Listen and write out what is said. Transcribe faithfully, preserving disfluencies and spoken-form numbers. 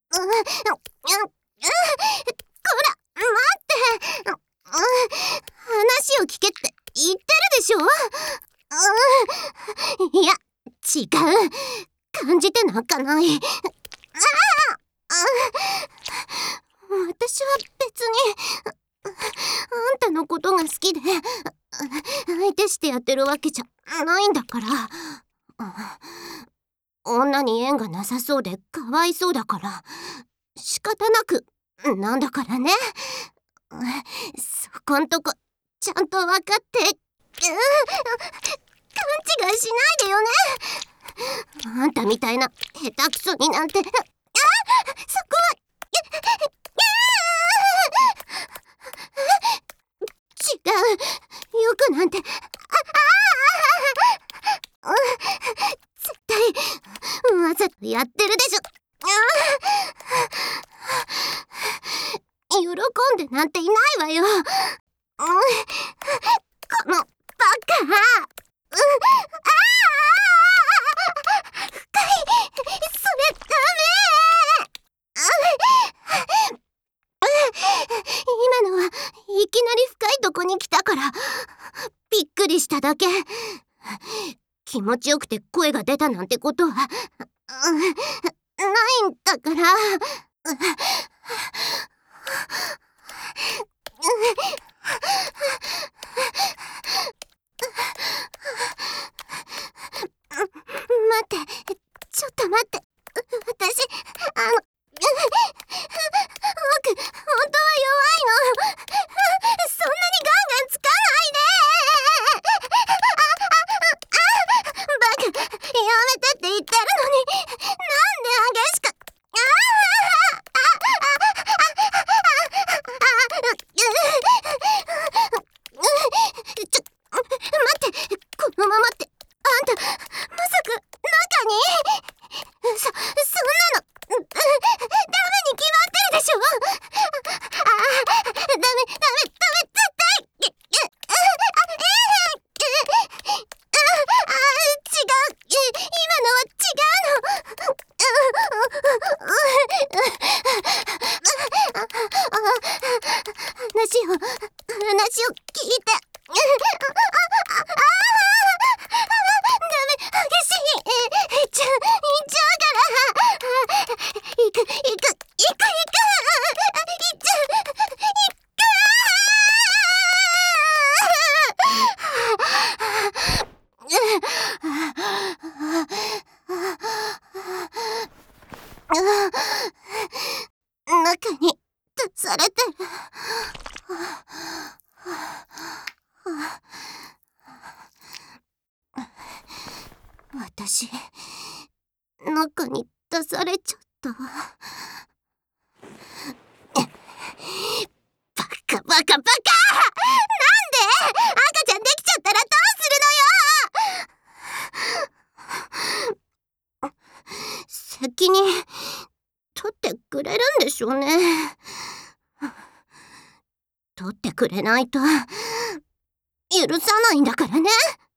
うん、うん、うん、こら、待って。うん、話を聞けって言ってるでしょ。うん、いや、違う。感じてなんかない。ああ、私は別にあんたのことが好きで相手してやってるわけじゃないんだから。女に縁がなさそうでかわいそうだから仕方なくなんだからね。そこんとこちゃんと分かって勘違いしないでよね。あんたみたいな下手くそになんて、あ、そこは違う。よくなんて、ああ、絶対わざとやってるでしょ。喜んでなんていないわよ。このバカ。うん、ああ、深い。それダメ。今のはいきなり深いとこに来たからびっくりしただけ。気持ちよくて声が出たなんてことはないんだから。待って、ちょっと待って。私、あの、僕、本当は弱いの。そんなにガンガンつかないで。バカ、やめてって言ってるのに、なんで激しく。ちょ、待って、このままって、あんた、まさか、中にそ、そんなの、ダメに決まってるでしょ。ああ、ダメ、ダメ、ダメ、絶対。ああ、違う。今のは違うの。話を、話を聞いて。ダメ、激しい。行っちゃう、行っちゃうから。行く、行く、行く、行く。行っちゃう、行く。中に出されてる。私、中に出されちゃったわ。バカバカバカ。なんで赤ちゃんできちゃったらどうするのよ。先に取ってくれるんでしょうね。取ってくれないと許さないんだからね。